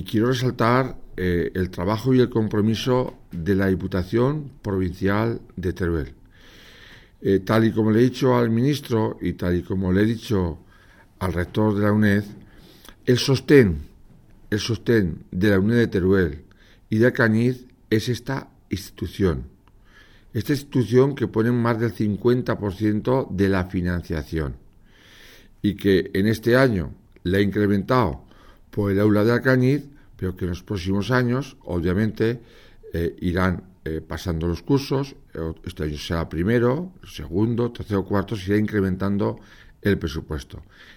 quiero resaltar el trabajo y el compromiso de la Diputación Provincial de Teruel. Tal y como le he dicho al ministro y tal y como le he dicho al rector de la UNED, el sostén de la UNED de Teruel y de Alcañiz es esta institución que pone más del 50% de la financiación y que en este año le ha incrementado por el aula de Alcañiz, pero que en los próximos años, obviamente, irán pasando los cursos. Este año será primero, segundo, tercero, cuarto, se irá incrementando el presupuesto.